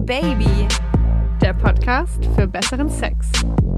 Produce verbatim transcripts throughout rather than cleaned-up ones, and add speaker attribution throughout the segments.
Speaker 1: Baby, der Podcast für besseren Sex.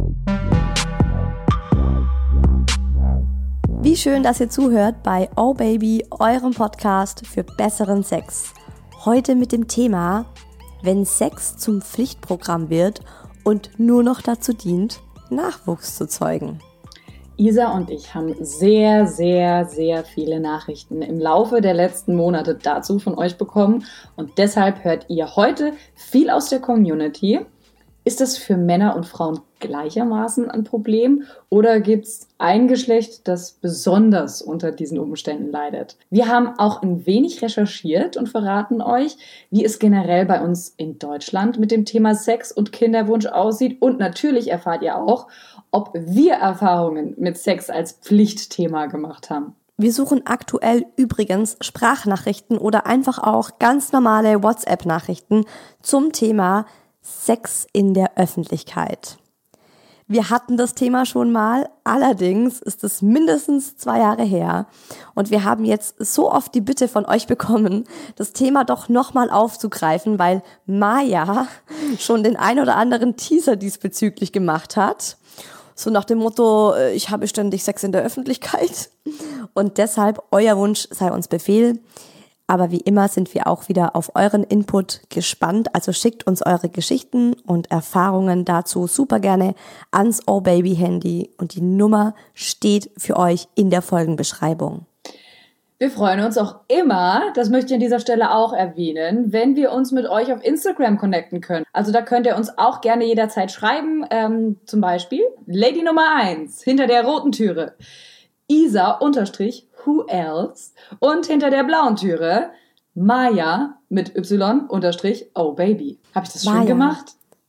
Speaker 2: Wie schön, dass ihr zuhört bei Oh Baby, eurem Podcast für besseren Sex. Heute mit dem Thema, wenn Sex zum Pflichtprogramm wird und nur noch dazu dient, Nachwuchs zu zeugen.
Speaker 3: Isa und ich haben sehr, sehr, sehr viele Nachrichten im Laufe der letzten Monate dazu von euch bekommen und deshalb hört ihr heute viel aus der Community. Ist das für Männer und Frauen gleichermaßen ein Problem oder gibt es ein Geschlecht, das besonders unter diesen Umständen leidet? Wir haben auch ein wenig recherchiert und verraten euch, wie es generell bei uns in Deutschland mit dem Thema Sex und Kinderwunsch aussieht und natürlich erfahrt ihr auch, ob wir Erfahrungen mit Sex als Pflichtthema gemacht haben.
Speaker 2: Wir suchen aktuell übrigens Sprachnachrichten oder einfach auch ganz normale WhatsApp-Nachrichten zum Thema Sex in der Öffentlichkeit. Wir hatten das Thema schon mal, allerdings ist es mindestens zwei Jahre her und wir haben jetzt so oft die Bitte von euch bekommen, das Thema doch nochmal aufzugreifen, weil Maja schon den ein oder anderen Teaser diesbezüglich gemacht hat. So nach dem Motto, ich habe ständig Sex in der Öffentlichkeit und deshalb euer Wunsch sei uns Befehl. Aber wie immer sind wir auch wieder auf euren Input gespannt. Also schickt uns eure Geschichten und Erfahrungen dazu super gerne ans Oh Baby Handy und die Nummer steht für euch in der Folgenbeschreibung.
Speaker 3: Wir freuen uns auch immer, das möchte ich an dieser Stelle auch erwähnen, wenn wir uns mit euch auf Instagram connecten können. Also da könnt ihr uns auch gerne jederzeit schreiben, ähm, zum Beispiel Lady Nummer eins hinter der roten Türe, Isa unterstrich Who else? Und hinter der blauen Türe Maja mit Y unterstrich Oh Baby. Habe ich das
Speaker 2: Maja.
Speaker 3: schön gemacht?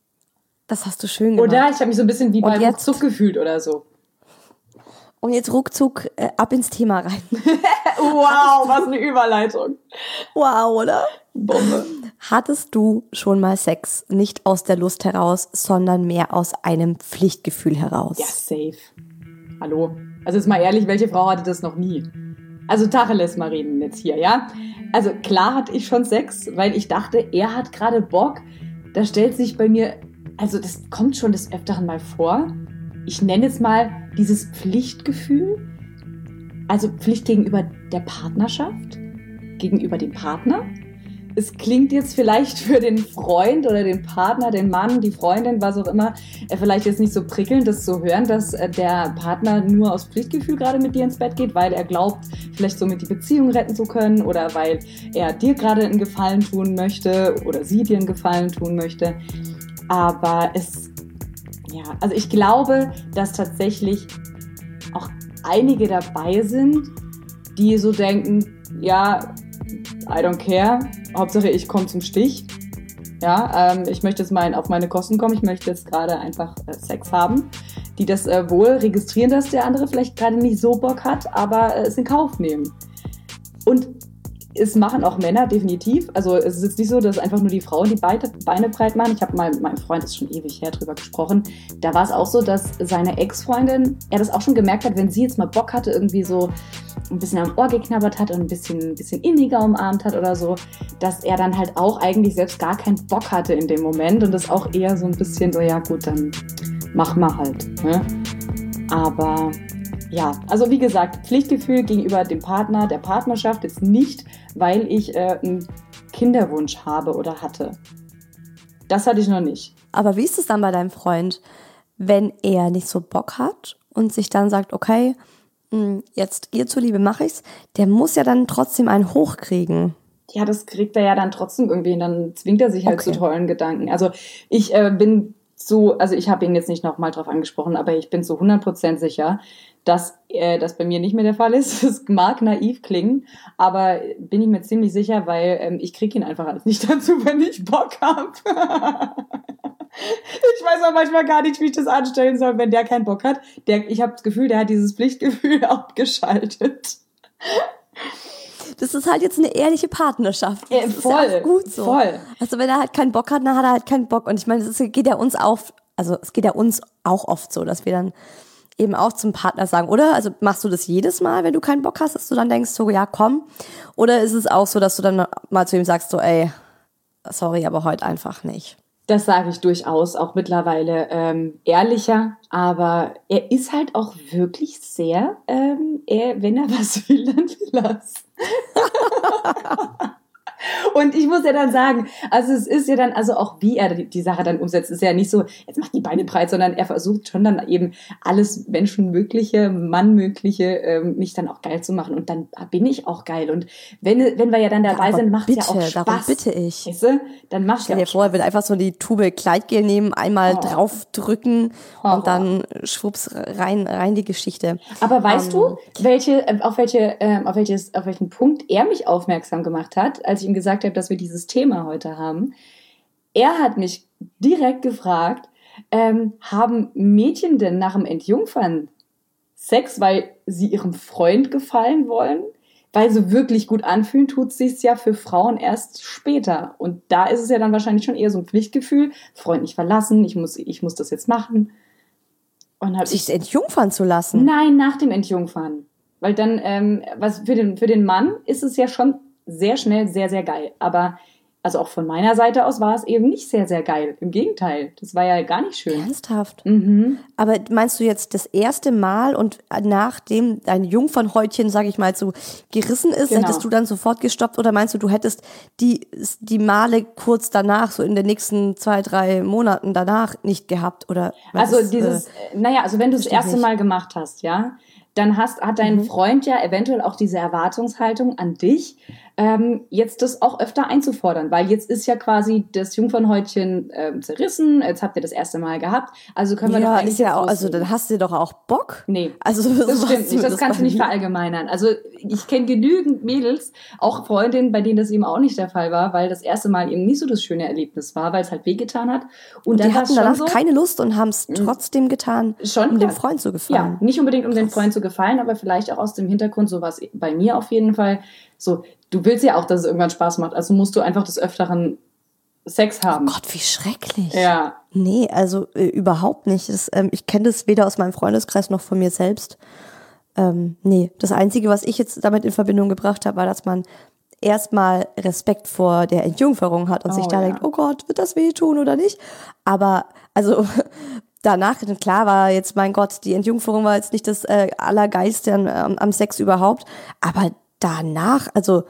Speaker 2: Das hast du schön gemacht.
Speaker 3: Oder ich habe mich so ein bisschen wie
Speaker 2: und
Speaker 3: bei
Speaker 2: jetzt,
Speaker 3: Ruckzuck gefühlt oder so.
Speaker 2: Und jetzt ruckzuck äh, ab ins Thema rein.
Speaker 3: Wow, was eine Überleitung.
Speaker 2: Wow, oder?
Speaker 3: Bombe.
Speaker 2: Hattest du schon mal Sex, nicht aus der Lust heraus, sondern mehr aus einem Pflichtgefühl heraus?
Speaker 3: Ja, safe. Hallo. Also jetzt mal ehrlich, welche Frau hatte das noch nie? Also Tacheles mal reden jetzt hier, ja? Also klar hatte ich schon Sex, weil ich dachte, er hat gerade Bock. Da stellt sich bei mir, also das kommt schon des Öfteren mal vor. Ich nenne es mal dieses Pflichtgefühl. Also Pflicht gegenüber der Partnerschaft, gegenüber dem Partner. Es klingt jetzt vielleicht für den Freund oder den Partner, den Mann, die Freundin, was auch immer, vielleicht jetzt nicht so prickelnd, das zu hören, dass der Partner nur aus Pflichtgefühl gerade mit dir ins Bett geht, weil er glaubt, vielleicht somit die Beziehung retten zu können oder weil er dir gerade einen Gefallen tun möchte oder sie dir einen Gefallen tun möchte. Aber es, ja, also ich glaube, dass tatsächlich auch einige dabei sind, die so denken, ja, I don't care, Hauptsache ich komme zum Stich. Ja, ähm, ich möchte jetzt mal auf meine Kosten kommen, ich möchte jetzt gerade einfach äh, Sex haben. Die das äh, wohl registrieren, dass der andere vielleicht gerade nicht so Bock hat, aber äh, es in Kauf nehmen. Und es machen auch Männer definitiv. Also es ist jetzt nicht so, dass einfach nur die Frauen die Beine breit machen. Ich habe mal mit meinem Freund, das ist schon ewig her, drüber gesprochen. Da war es auch so, dass seine Ex-Freundin, er das auch schon gemerkt hat, wenn sie jetzt mal Bock hatte, irgendwie so ein bisschen am Ohr geknabbert hat und ein bisschen, ein bisschen inniger umarmt hat oder so, dass er dann halt auch eigentlich selbst gar keinen Bock hatte in dem Moment und das auch eher so ein bisschen so, ja gut, dann mach mal halt. Ne? Aber ja, also wie gesagt, Pflichtgefühl gegenüber dem Partner, der Partnerschaft jetzt nicht, weil ich äh, einen Kinderwunsch habe oder hatte. Das hatte ich noch nicht.
Speaker 2: Aber wie ist es dann bei deinem Freund, wenn er nicht so Bock hat und sich dann sagt, okay, jetzt ihr zuliebe mache ich's, der muss ja dann trotzdem einen hochkriegen.
Speaker 3: Ja, das kriegt er ja dann trotzdem irgendwie und dann zwingt er sich halt
Speaker 2: okay.
Speaker 3: zu tollen Gedanken. Also ich äh, bin so, also ich habe ihn jetzt nicht nochmal drauf angesprochen, aber ich bin zu hundert Prozent sicher, dass äh, das bei mir nicht mehr der Fall ist. Es mag naiv klingen, aber bin ich mir ziemlich sicher, weil ähm, ich kriege ihn einfach alles nicht dazu, wenn ich Bock habe. Ich weiß auch manchmal gar nicht, wie ich das anstellen soll, wenn der keinen Bock hat. Der, ich habe das Gefühl, der hat dieses Pflichtgefühl abgeschaltet.
Speaker 2: Das ist halt jetzt eine ehrliche Partnerschaft. Das
Speaker 3: ja, voll,
Speaker 2: ist ja auch gut so.
Speaker 3: Voll.
Speaker 2: Also wenn er halt keinen Bock hat, dann hat er halt keinen Bock. Und ich meine, es geht ja uns auch, also es geht ja uns auch oft so, dass wir dann eben auch zum Partner sagen, oder? Also machst du das jedes Mal, wenn du keinen Bock hast, dass du dann denkst, so ja komm? Oder ist es auch so, dass du dann mal zu ihm sagst, so ey, sorry, aber heute einfach nicht.
Speaker 3: Das sage ich durchaus auch mittlerweile ähm, ehrlicher, aber er ist halt auch wirklich sehr, ähm, er, wenn er was will, dann will er's. Und ich muss ja dann sagen, also es ist ja dann, also auch wie er die, die Sache dann umsetzt, ist ja nicht so, jetzt macht die Beine breit, sondern er versucht schon dann eben alles Menschenmögliche, Mannmögliche, ähm, mich dann auch geil zu machen. Und dann bin ich auch geil. Und wenn, wenn wir ja dann dabei
Speaker 2: ja,
Speaker 3: sind, macht es ja auch Spaß.
Speaker 2: Darum bitte ich.
Speaker 3: Weißt du? Dann macht
Speaker 2: Stell
Speaker 3: ja
Speaker 2: dir vor, er will einfach so die Tube Kleidgel nehmen, einmal
Speaker 3: Oh.
Speaker 2: draufdrücken
Speaker 3: Horror.
Speaker 2: und dann schwupps rein, rein die Geschichte.
Speaker 3: Aber weißt
Speaker 2: Ähm,
Speaker 3: du, welche, äh, auf, welche, ähm, auf, welches, auf welchen Punkt er mich aufmerksam gemacht hat, als ich ihm gesagt habe, dass wir dieses Thema heute haben? Er hat mich direkt gefragt, ähm, haben Mädchen denn nach dem Entjungfern Sex, weil sie ihrem Freund gefallen wollen? Weil so wirklich gut anfühlen tut sich's ja für Frauen erst später. Und da ist es ja dann wahrscheinlich schon eher so ein Pflichtgefühl, Freund nicht verlassen, ich muss, ich muss das jetzt machen. Und hab
Speaker 2: sich
Speaker 3: ich
Speaker 2: entjungfern zu lassen.
Speaker 3: Nein, nach dem Entjungfern. Weil dann, ähm, was für den, für den Mann ist es ja schon sehr schnell sehr, sehr geil. Aber, also auch von meiner Seite aus war es eben nicht sehr, sehr geil. Im Gegenteil, das war ja gar nicht schön.
Speaker 2: Ernsthaft?
Speaker 3: Mhm.
Speaker 2: Aber meinst du jetzt das erste Mal und nachdem dein Jungfernhäutchen, sag ich mal, so gerissen ist,
Speaker 3: Genau.
Speaker 2: hättest du dann sofort gestoppt oder meinst du, du hättest die, die Male kurz danach, so in den nächsten zwei, drei Monaten danach nicht gehabt? Oder was
Speaker 3: Also
Speaker 2: ist,
Speaker 3: dieses,
Speaker 2: äh,
Speaker 3: äh, naja, also wenn du das
Speaker 2: verstehe
Speaker 3: erste
Speaker 2: nicht.
Speaker 3: Mal gemacht hast, ja, dann hast, hat dein
Speaker 2: Mhm.
Speaker 3: Freund ja eventuell auch diese Erwartungshaltung an dich, ähm, jetzt das auch öfter einzufordern, weil jetzt ist ja quasi das Jungfernhäutchen ähm, zerrissen, jetzt habt ihr das erste Mal gehabt, also können wir doch
Speaker 2: ja,
Speaker 3: eigentlich
Speaker 2: ist ja
Speaker 3: jetzt
Speaker 2: auch, also
Speaker 3: loslegen.
Speaker 2: dann hast du doch auch Bock.
Speaker 3: Nee,
Speaker 2: Also
Speaker 3: das
Speaker 2: was
Speaker 3: stimmt
Speaker 2: du-
Speaker 3: nicht, das kannst du
Speaker 2: bei
Speaker 3: nicht
Speaker 2: mir-
Speaker 3: verallgemeinern. Also ich kenne genügend Mädels, auch Freundinnen, bei denen das eben auch nicht der Fall war, weil das erste Mal eben nicht so das schöne Erlebnis war, weil es halt wehgetan hat. Und,
Speaker 2: Und
Speaker 3: dann
Speaker 2: die
Speaker 3: war es
Speaker 2: hatten
Speaker 3: schon
Speaker 2: danach
Speaker 3: so,
Speaker 2: keine Lust und haben es trotzdem getan,
Speaker 3: Schon,
Speaker 2: um dem
Speaker 3: ja.
Speaker 2: Freund zu
Speaker 3: ja,
Speaker 2: gefallen.
Speaker 3: nicht unbedingt um den Freund zu gefallen, aber vielleicht auch aus dem Hintergrund, so was bei mir auf jeden Fall, so, du willst ja auch, dass es irgendwann Spaß macht, also musst du einfach des Öfteren Sex haben.
Speaker 2: Gott, wie schrecklich.
Speaker 3: Ja,
Speaker 2: Nee, also äh, überhaupt nicht. Das, ähm, ich kenne das weder aus meinem Freundeskreis noch von mir selbst. Ähm, nee, das Einzige, was ich jetzt damit in Verbindung gebracht habe, war, dass man erstmal Respekt vor der Entjungferung hat und
Speaker 3: Oh,
Speaker 2: sich da
Speaker 3: ja.
Speaker 2: denkt, oh Gott, wird das wehtun oder nicht? Aber also danach, klar war jetzt, mein Gott, die Entjungferung war jetzt nicht das äh, Allergeilste am, am, am Sex überhaupt, aber danach, also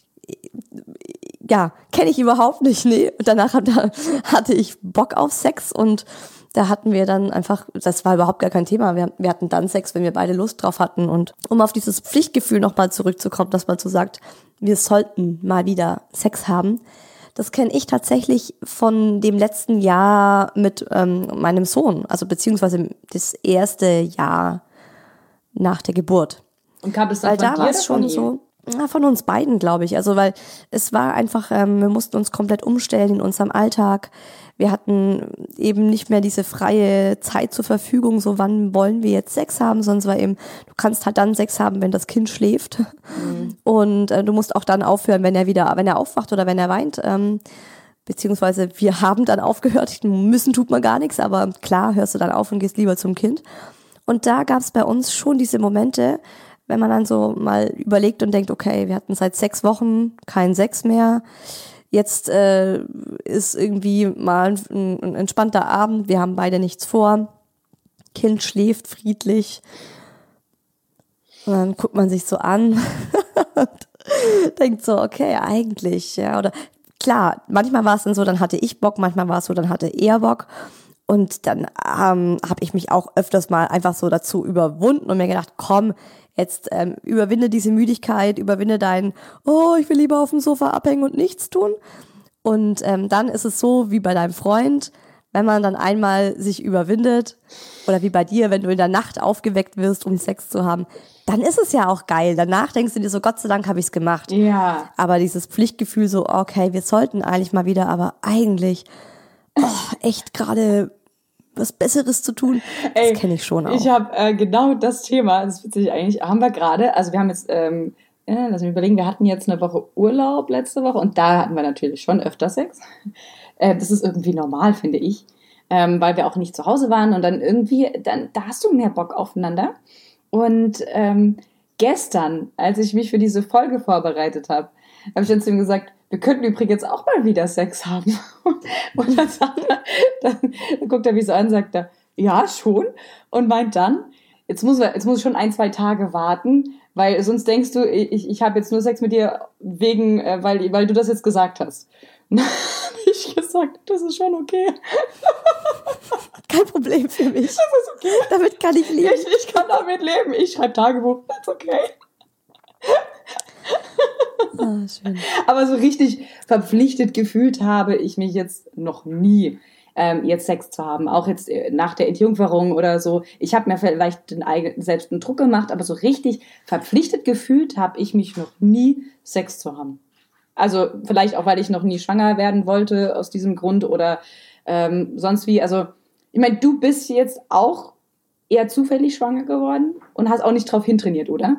Speaker 2: ja, kenne ich überhaupt nicht, nee. Und danach hat, hatte ich Bock auf Sex und da hatten wir dann einfach, das war überhaupt gar kein Thema. Wir, wir hatten dann Sex, wenn wir beide Lust drauf hatten. Und um auf dieses Pflichtgefühl nochmal zurückzukommen, dass man so sagt, wir sollten mal wieder Sex haben. Das kenne ich tatsächlich von dem letzten Jahr mit ähm, meinem Sohn, also beziehungsweise das erste Jahr nach der Geburt.
Speaker 3: und kam das dann
Speaker 2: Weil
Speaker 3: von
Speaker 2: da
Speaker 3: dir
Speaker 2: war
Speaker 3: oder
Speaker 2: es
Speaker 3: von
Speaker 2: schon
Speaker 3: ihm?
Speaker 2: so, na, von uns beiden, glaube ich. Also weil es war einfach, ähm, wir mussten uns komplett umstellen in unserem Alltag. Wir hatten eben nicht mehr diese freie Zeit zur Verfügung, so wann wollen wir jetzt Sex haben, sonst war eben, du kannst halt dann Sex haben, wenn das Kind schläft.
Speaker 3: Mhm.
Speaker 2: Und äh, du musst auch dann aufhören, wenn er wieder, wenn er aufwacht oder wenn er weint. Ähm, beziehungsweise wir haben dann aufgehört, müssen tut man gar nichts, aber klar, hörst du dann auf und gehst lieber zum Kind. Und da gab es bei uns schon diese Momente, wenn man dann so mal überlegt und denkt, okay, wir hatten seit sechs Wochen keinen Sex mehr. Jetzt äh, ist irgendwie mal ein, ein entspannter Abend, wir haben beide nichts vor. Kind schläft friedlich. Und dann guckt man sich so an und denkt so, okay, eigentlich, ja, oder klar, manchmal war es dann so, dann hatte ich Bock, manchmal war es so, dann hatte er Bock. Und dann ähm, habe ich mich auch öfters mal einfach so dazu überwunden und mir gedacht, komm, jetzt ähm, überwinde diese Müdigkeit, überwinde dein, oh, ich will lieber auf dem Sofa abhängen und nichts tun. Und ähm, dann ist es so wie bei deinem Freund, wenn man dann einmal sich überwindet oder wie bei dir, wenn du in der Nacht aufgeweckt wirst, um Sex zu haben, dann ist es ja auch geil. Danach denkst du dir so, Gott sei Dank habe ich es gemacht.
Speaker 3: Ja,
Speaker 2: Aber dieses Pflichtgefühl so, okay, wir sollten eigentlich mal wieder, aber eigentlich oh, echt gerade was Besseres zu tun,
Speaker 3: Ey,
Speaker 2: das kenne ich schon auch.
Speaker 3: ich habe äh, genau das Thema, das ist witzig eigentlich, haben wir gerade, also wir haben jetzt, ähm, ja, lass mich überlegen, wir hatten jetzt eine Woche Urlaub letzte Woche und da hatten wir natürlich schon öfter Sex. Äh, das ist irgendwie normal, finde ich, ähm, weil wir auch nicht zu Hause waren und dann irgendwie, dann da hast du mehr Bock aufeinander. Und ähm, gestern, als ich mich für diese Folge vorbereitet habe, habe ich dann zu ihm gesagt, wir könnten übrigens auch mal wieder Sex haben. Und dann, sagt er, dann, dann guckt er mich so an und sagt er, ja, schon. Und meint dann, jetzt muss, er, jetzt muss ich schon ein, zwei Tage warten, weil sonst denkst du, ich, ich habe jetzt nur Sex mit dir wegen, äh, weil, weil du das jetzt gesagt hast. Und dann habe ich gesagt, das ist schon okay.
Speaker 2: Kein Problem für mich.
Speaker 3: Das ist okay.
Speaker 2: Damit kann ich leben.
Speaker 3: Ich, ich kann damit leben. Ich schreibe Tagebuch. Das ist okay.
Speaker 2: Ah, schön.
Speaker 3: Aber so richtig verpflichtet gefühlt habe ich mich jetzt noch nie, ähm, jetzt Sex zu haben. Auch jetzt äh, nach der Entjungferung oder so. Ich habe mir vielleicht den eigenen, selbst einen Druck gemacht, aber so richtig verpflichtet gefühlt habe ich mich noch nie, Sex zu haben. Also vielleicht auch, weil ich noch nie schwanger werden wollte aus diesem Grund oder ähm, sonst wie. Also ich meine, du bist jetzt auch eher zufällig schwanger geworden und hast auch nicht drauf hintrainiert, oder?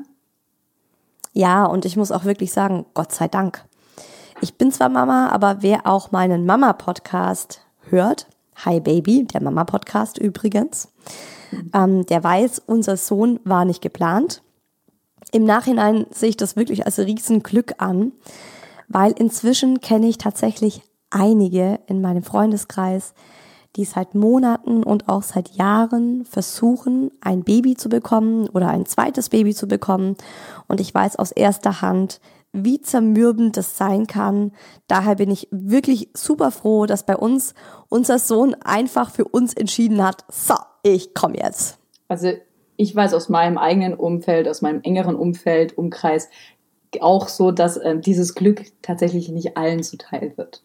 Speaker 2: Ja, und ich muss auch wirklich sagen, Gott sei Dank. Ich bin zwar Mama, aber wer auch meinen Mama-Podcast hört, Hi Baby, der Mama-Podcast übrigens, mhm. ähm, der weiß, unser Sohn war nicht geplant. Im Nachhinein sehe ich das wirklich als Riesenglück an, weil inzwischen kenne ich tatsächlich einige in meinem Freundeskreis, die seit Monaten und auch seit Jahren versuchen, ein Baby zu bekommen oder ein zweites Baby zu bekommen. Und ich weiß aus erster Hand, wie zermürbend das sein kann. Daher bin ich wirklich super froh, dass bei uns unser Sohn einfach für uns entschieden hat, so, ich komme jetzt.
Speaker 3: Also ich weiß aus meinem eigenen Umfeld, aus meinem engeren Umfeld, Umkreis, auch so, dass äh, dieses Glück tatsächlich nicht allen zuteil wird.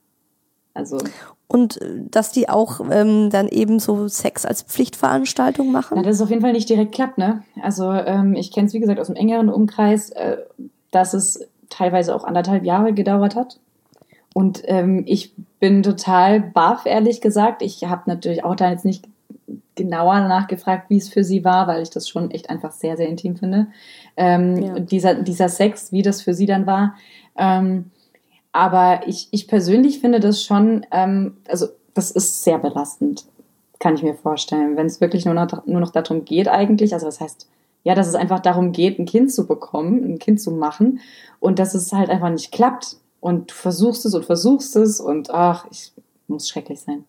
Speaker 3: Also
Speaker 2: und dass die auch ähm, dann eben so Sex als Pflichtveranstaltung machen?
Speaker 3: Ja, dass es auf jeden Fall nicht direkt klappt, ne? Also ähm, ich kenne es, wie gesagt, aus dem engeren Umkreis, äh, dass es teilweise auch anderthalb Jahre gedauert hat. Und ähm, ich bin total baff, ehrlich gesagt. Ich habe natürlich auch da jetzt nicht genauer nachgefragt, wie es für sie war, weil ich das schon echt einfach sehr, sehr intim finde. Ähm, ja. dieser, dieser Sex, wie das für sie dann war. Ähm, Aber ich, ich persönlich finde das schon, ähm, also das ist sehr belastend, kann ich mir vorstellen, wenn es wirklich nur noch, nur noch darum geht eigentlich, also das heißt, ja, dass es einfach darum geht, ein Kind zu bekommen, ein Kind zu machen und dass es halt einfach nicht klappt und du versuchst es und versuchst es und ach, ich, muss schrecklich sein.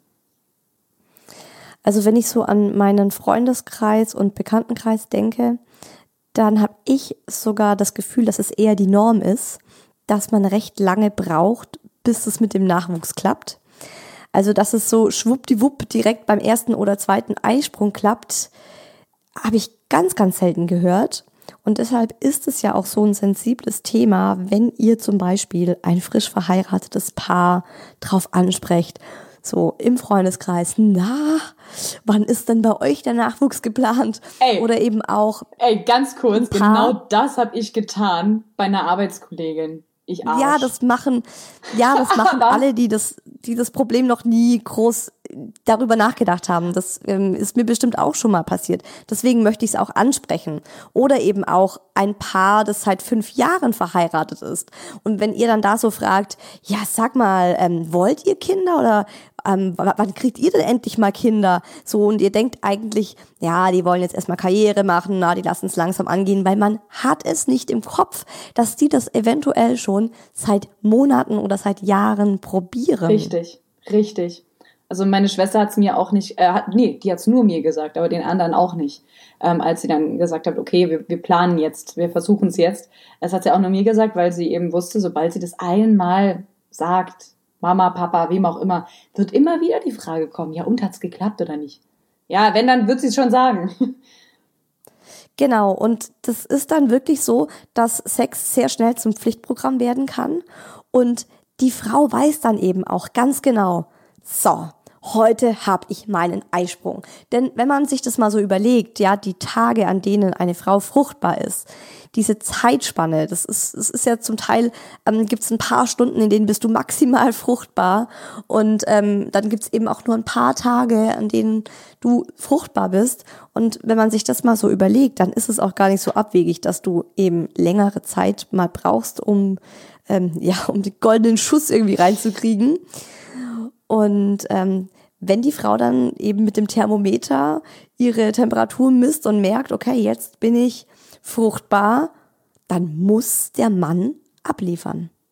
Speaker 2: Also wenn ich so an meinen Freundeskreis und Bekanntenkreis denke, dann habe ich sogar das Gefühl, dass es eher die Norm ist, dass man recht lange braucht, bis es mit dem Nachwuchs klappt. Also, dass es so schwuppdiwupp direkt beim ersten oder zweiten Eisprung klappt, habe ich ganz, ganz selten gehört. Und deshalb ist es ja auch so ein sensibles Thema, wenn ihr zum Beispiel ein frisch verheiratetes Paar drauf ansprecht, so im Freundeskreis, na, wann ist denn bei euch der Nachwuchs geplant?
Speaker 3: Ey,
Speaker 2: oder eben auch
Speaker 3: Ey, ganz kurz, genau das habe ich getan bei einer Arbeitskollegin. Ich Arsch.
Speaker 2: Ja, das machen, ja, das machen alle, die das, die das Problem noch nie groß darüber nachgedacht haben. Das ähm, ist mir bestimmt auch schon mal passiert. Deswegen möchte ich es auch ansprechen. Oder eben auch ein Paar, das seit fünf Jahren verheiratet ist. Und wenn ihr dann da so fragt, ja, sag mal, ähm, wollt ihr Kinder oder ähm, w- wann kriegt ihr denn endlich mal Kinder? So, und ihr denkt eigentlich, ja, die wollen jetzt erstmal Karriere machen, na, die lassen es langsam angehen, weil man hat es nicht im Kopf, dass die das eventuell schon seit Monaten oder seit Jahren probieren.
Speaker 3: Richtig, richtig. Also meine Schwester hat es mir auch nicht, äh, hat, nee, die hat es nur mir gesagt, aber den anderen auch nicht. Ähm, als sie dann gesagt hat, okay, wir, wir planen jetzt, wir versuchen es jetzt. Das hat sie auch nur mir gesagt, weil sie eben wusste, sobald sie das einmal sagt, Mama, Papa, wem auch immer, wird immer wieder die Frage kommen, ja, und hat's geklappt oder nicht? Ja, wenn, dann wird sie es schon sagen.
Speaker 2: Genau, und das ist dann wirklich so, dass Sex sehr schnell zum Pflichtprogramm werden kann und die Frau weiß dann eben auch ganz genau, so, heute habe ich meinen Eisprung. Denn wenn man sich das mal so überlegt, ja, die Tage, an denen eine Frau fruchtbar ist, diese Zeitspanne, das ist, das ist ja zum Teil, ähm, gibt es ein paar Stunden, in denen bist du maximal fruchtbar und ähm, dann gibt es eben auch nur ein paar Tage, an denen du fruchtbar bist. Und wenn man sich das mal so überlegt, dann ist es auch gar nicht so abwegig, dass du eben längere Zeit mal brauchst, um ähm, ja, um den goldenen Schuss irgendwie reinzukriegen. Und ähm, wenn die Frau dann eben mit dem Thermometer ihre Temperatur misst und merkt, okay, jetzt bin ich fruchtbar, dann muss der Mann abliefern.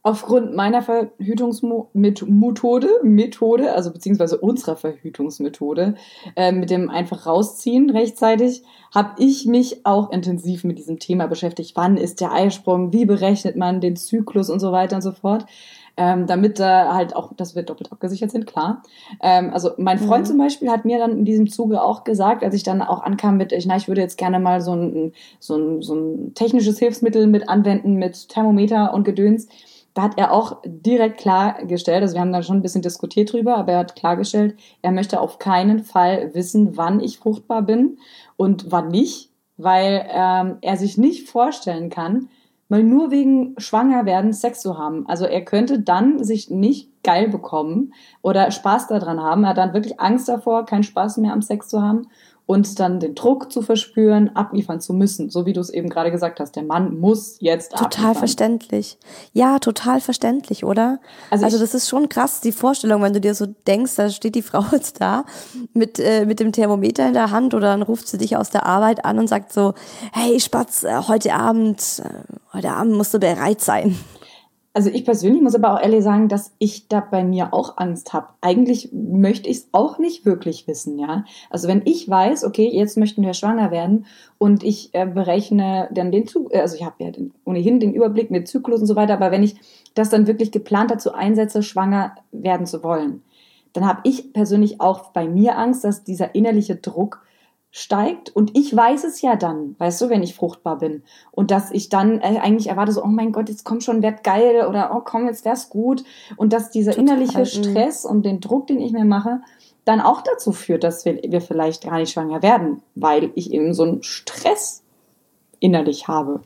Speaker 3: Aufgrund meiner Verhütungsmethode, Methode, also beziehungsweise unserer Verhütungsmethode, äh, mit dem einfach rausziehen rechtzeitig, habe ich mich auch intensiv mit diesem Thema beschäftigt. Wann ist der Eisprung? Wie berechnet man den Zyklus und so weiter und so fort? Ähm, damit da halt auch, dass wir doppelt abgesichert sind, klar. Ähm, also mein Freund mhm. zum Beispiel hat mir dann in diesem Zuge auch gesagt, als ich dann auch ankam mit, ich, na, ich würde jetzt gerne mal so ein, so ein, so ein technisches Hilfsmittel mit anwenden, mit Thermometer und Gedöns. Da hat er auch direkt klargestellt, also wir haben da schon ein bisschen diskutiert drüber, aber er hat klargestellt, er möchte auf keinen Fall wissen, wann ich fruchtbar bin und wann nicht, weil ähm, er sich nicht vorstellen kann, mal nur wegen Schwangerwerden Sex zu haben. Also er könnte dann sich nicht geil bekommen oder Spaß daran haben. Er hat dann wirklich Angst davor, keinen Spaß mehr am Sex zu haben und dann den Druck zu verspüren, abliefern zu müssen. So wie du es eben gerade gesagt hast, der Mann muss jetzt
Speaker 2: total
Speaker 3: abliefern.
Speaker 2: Verständlich. Ja, total verständlich, oder? Also, also das ist schon krass, die Vorstellung, wenn du dir so denkst, da steht die Frau jetzt da mit äh, mit dem Thermometer in der Hand oder dann ruft sie dich aus der Arbeit an und sagt so, hey Spatz, äh, heute Abend, äh, heute Abend musst du bereit sein.
Speaker 3: Also ich persönlich muss aber auch ehrlich sagen, dass ich da bei mir auch Angst habe. Eigentlich möchte ich es auch nicht wirklich wissen, ja. Also wenn ich weiß, okay, jetzt möchten wir schwanger werden und ich äh, berechne dann den Zug, also ich habe ja den, ohnehin den Überblick mit Zyklus und so weiter, aber wenn ich das dann wirklich geplant dazu einsetze, schwanger werden zu wollen, dann habe ich persönlich auch bei mir Angst, dass dieser innerliche Druck steigt und ich weiß es ja dann, weißt du, wenn ich fruchtbar bin und dass ich dann äh, eigentlich erwarte so, oh mein Gott, jetzt komm schon, werd geil oder oh komm, jetzt wär's gut und dass dieser Total. innerliche Stress und den Druck, den ich mir mache, dann auch dazu führt, dass wir, wir vielleicht gar nicht schwanger werden, weil ich eben so einen Stress innerlich habe.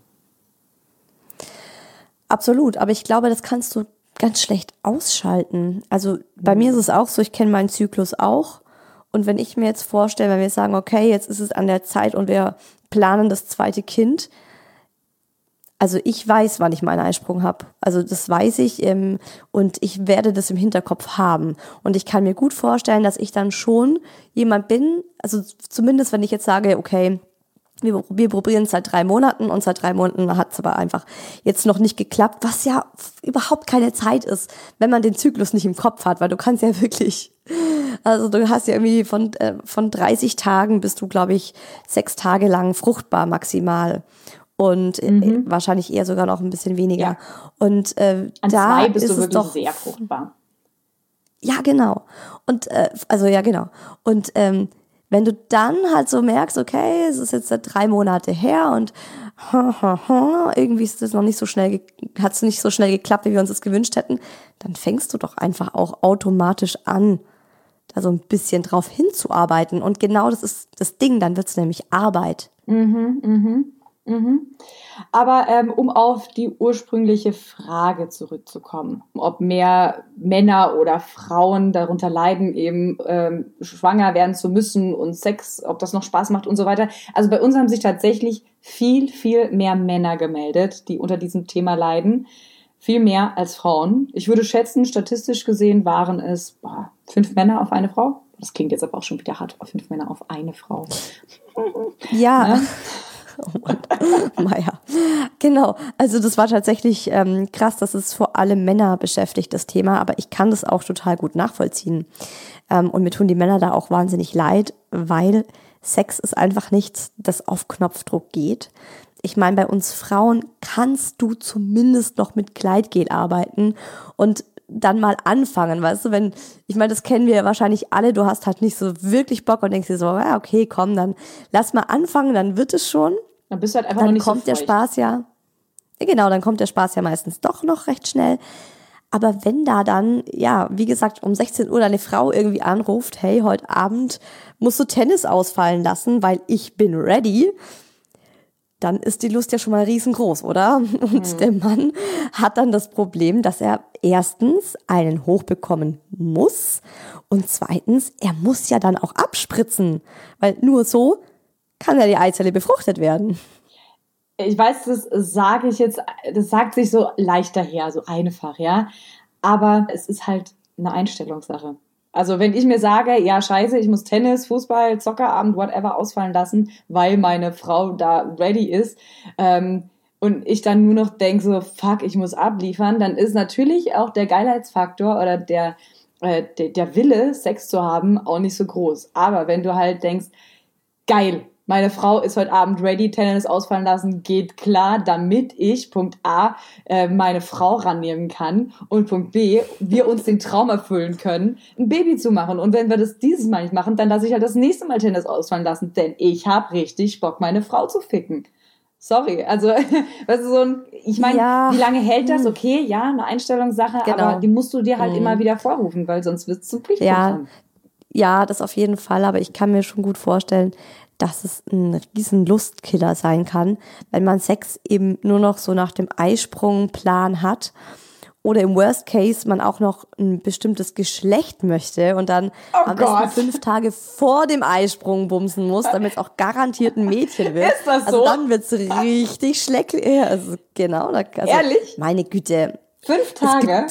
Speaker 2: Absolut, aber ich glaube, das kannst du ganz schlecht ausschalten. Also bei mhm. mir ist es auch so, ich kenne meinen Zyklus auch. Und wenn ich mir jetzt vorstelle, wenn wir sagen, okay, jetzt ist es an der Zeit und wir planen das zweite Kind, also ich weiß, wann ich meinen Eisprung habe. Also das weiß ich ähm, und ich werde das im Hinterkopf haben. Und ich kann mir gut vorstellen, dass ich dann schon jemand bin, also zumindest wenn ich jetzt sage, okay, wir, wir probieren es seit drei Monaten und seit drei Monaten hat es aber einfach jetzt noch nicht geklappt, was ja überhaupt keine Zeit ist, wenn man den Zyklus nicht im Kopf hat, weil du kannst ja wirklich, also du hast ja irgendwie von, äh, von dreißig Tagen bist du, glaube ich, sechs Tage lang fruchtbar maximal und mhm. äh, wahrscheinlich eher sogar noch ein bisschen weniger. Ja. Und äh,
Speaker 3: An
Speaker 2: da
Speaker 3: zwei bist
Speaker 2: ist
Speaker 3: du
Speaker 2: es
Speaker 3: wirklich
Speaker 2: doch
Speaker 3: sehr fruchtbar.
Speaker 2: Ja, genau. Und äh, also ja, genau. Und ähm, wenn du dann halt so merkst, okay, es ist jetzt seit drei Monate her und ha, ha, ha, irgendwie ist das noch nicht so schnell, hat es nicht so schnell geklappt, wie wir uns das gewünscht hätten, dann fängst du doch einfach auch automatisch an, da so ein bisschen drauf hinzuarbeiten. Und genau das ist das Ding, dann wird es nämlich Arbeit.
Speaker 3: Mhm, mhm, mhm. Aber ähm, um auf die ursprüngliche Frage zurückzukommen, ob mehr Männer oder Frauen darunter leiden, eben ähm, schwanger werden zu müssen und Sex, ob das noch Spaß macht und so weiter. Also bei uns haben sich tatsächlich viel, viel mehr Männer gemeldet, die unter diesem Thema leiden. Viel mehr als Frauen. Ich würde schätzen, statistisch gesehen waren es boah, fünf Männer auf eine Frau. Das klingt jetzt aber auch schon wieder hart, fünf Männer auf eine Frau.
Speaker 2: Ja. ja? Oh Mann. Naja, genau. Also das war tatsächlich ähm, krass, dass es vor allem Männer beschäftigt, das Thema. Aber ich kann das auch total gut nachvollziehen. Ähm, und mir tun die Männer da auch wahnsinnig leid, weil Sex ist einfach nichts, das auf Knopfdruck geht. Ich meine, bei uns Frauen kannst du zumindest noch mit Gleitgel arbeiten und dann mal anfangen, weißt du, wenn, ich meine, das kennen wir ja wahrscheinlich alle, du hast halt nicht so wirklich Bock und denkst dir so, ja, okay, komm, dann lass mal anfangen, dann wird es schon.
Speaker 3: Dann bist du halt einfach
Speaker 2: dann
Speaker 3: noch nicht
Speaker 2: kommt
Speaker 3: so
Speaker 2: der
Speaker 3: feucht.
Speaker 2: Spaß ja, genau, dann kommt der Spaß ja meistens doch noch recht schnell. Aber wenn da dann, ja, wie gesagt, um sechzehn Uhr deine Frau irgendwie anruft, hey, heute Abend musst du Tennis ausfallen lassen, weil ich bin ready, dann ist die Lust ja schon mal riesengroß, oder? Und mhm. der Mann hat dann das Problem, dass er erstens einen hochbekommen muss und zweitens, er muss ja dann auch abspritzen, weil nur so kann ja die Eizelle befruchtet werden.
Speaker 3: Ich weiß, das sage ich jetzt, das sagt sich so leicht daher, so einfach, ja. Aber es ist halt eine Einstellungssache. Also wenn ich mir sage, ja scheiße, ich muss Tennis, Fußball, Zockerabend, whatever ausfallen lassen, weil meine Frau da ready ist, ähm, und ich dann nur noch denke so, fuck, ich muss abliefern, dann ist natürlich auch der Geilheitsfaktor oder der, äh, der, der Wille, Sex zu haben, auch nicht so groß. Aber wenn du halt denkst, geil, meine Frau ist heute Abend ready, Tennis ausfallen lassen, geht klar, damit ich, Punkt A, äh, meine Frau rannehmen kann und Punkt B, wir uns den Traum erfüllen können, ein Baby zu machen. Und wenn wir das dieses Mal nicht machen, dann lasse ich halt das nächste Mal Tennis ausfallen lassen, denn ich habe richtig Bock, meine Frau zu ficken. Sorry, also, weißt du, so ein, ich meine,
Speaker 2: Ja.
Speaker 3: wie lange hält das? Okay, ja, eine Einstellungssache,
Speaker 2: Genau.
Speaker 3: aber die musst du dir halt
Speaker 2: Mhm.
Speaker 3: immer wieder vorrufen, weil sonst wird es zum Pflichtprogramm.
Speaker 2: Ja, das auf jeden Fall, aber ich kann mir schon gut vorstellen, dass es ein riesen Lustkiller sein kann, wenn man Sex eben nur noch so nach dem Eisprungplan hat oder im Worst Case man auch noch ein bestimmtes Geschlecht möchte und dann
Speaker 3: Oh
Speaker 2: am
Speaker 3: Gott.
Speaker 2: besten fünf Tage vor dem Eisprung bumsen muss, damit es auch garantiert ein Mädchen wird.
Speaker 3: Ist das
Speaker 2: Also
Speaker 3: so?
Speaker 2: dann wird's richtig schlecklich. Ja, also genau. da- Also,
Speaker 3: Ehrlich?
Speaker 2: Meine Güte.
Speaker 3: Fünf Tage?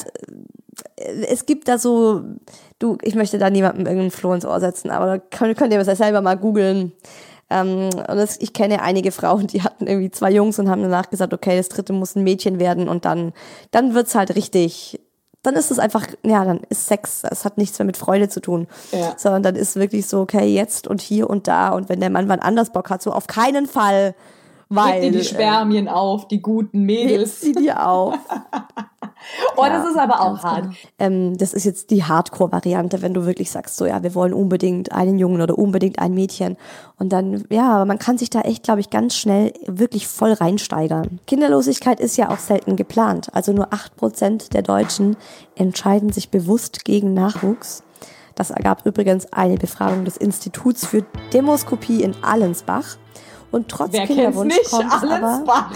Speaker 2: Es gibt da so, du, ich möchte da niemandem irgendeinen Floh ins Ohr setzen, aber da könnt, könnt ihr das ja selber mal googeln. Ähm, und das, ich kenne einige Frauen, die hatten irgendwie zwei Jungs und haben danach gesagt, okay, das dritte muss ein Mädchen werden und dann, dann wird's halt richtig, dann ist es einfach, ja, dann ist Sex, es hat nichts mehr mit Freude zu tun,
Speaker 3: Ja.
Speaker 2: sondern dann ist wirklich so, okay, jetzt und hier und da und wenn der Mann wann anders Bock hat, so auf keinen Fall, weil
Speaker 3: Leg dir die Spermien auf, die guten
Speaker 2: äh, hebt
Speaker 3: Mädels.
Speaker 2: sie dir auf.
Speaker 3: Oh,
Speaker 2: Ja,
Speaker 3: das ist aber auch
Speaker 2: ganz
Speaker 3: hart.
Speaker 2: genau. Ähm, das ist jetzt die Hardcore-Variante, wenn du wirklich sagst, so ja, wir wollen unbedingt einen Jungen oder unbedingt ein Mädchen. Und dann, ja, man kann sich da echt, glaube ich, ganz schnell wirklich voll reinsteigern. Kinderlosigkeit ist ja auch selten geplant. Also nur acht Prozent der Deutschen entscheiden sich bewusst gegen Nachwuchs. Das ergab übrigens eine Befragung des Instituts für Demoskopie in Allensbach. Und trotz
Speaker 3: Wer kennt's
Speaker 2: Kinderwunsch
Speaker 3: nicht?
Speaker 2: kommt es aber...
Speaker 3: Allensbach.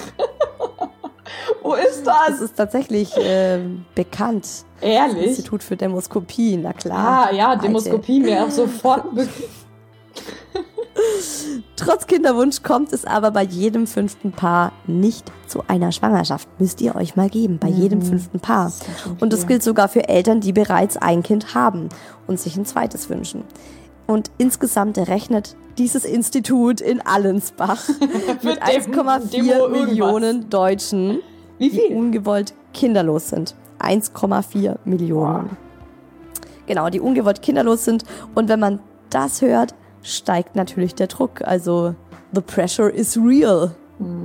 Speaker 3: Wo ist
Speaker 2: Das
Speaker 3: das?
Speaker 2: ist tatsächlich äh, bekannt. Das
Speaker 3: Ehrlich?
Speaker 2: Institut für Demoskopie, na klar.
Speaker 3: Ah, ja,
Speaker 2: Alte.
Speaker 3: Demoskopie mir auch sofort ein Begriff.
Speaker 2: Trotz Kinderwunsch kommt es aber bei jedem fünften Paar nicht zu einer Schwangerschaft. Müsst ihr euch mal geben, bei jedem fünften Paar. Und das gilt sogar für Eltern, die bereits ein Kind haben und sich ein zweites wünschen. Und insgesamt rechnet dieses Institut in Allensbach mit
Speaker 3: Mit dem
Speaker 2: eins Komma
Speaker 3: Demo
Speaker 2: vier
Speaker 3: irgendwas.
Speaker 2: Millionen Deutschen,
Speaker 3: Wie
Speaker 2: die
Speaker 3: viel?
Speaker 2: ungewollt kinderlos sind. eins Komma vier Millionen. Genau, die ungewollt kinderlos sind. Und wenn man das hört, steigt natürlich der Druck. Also, the pressure is real.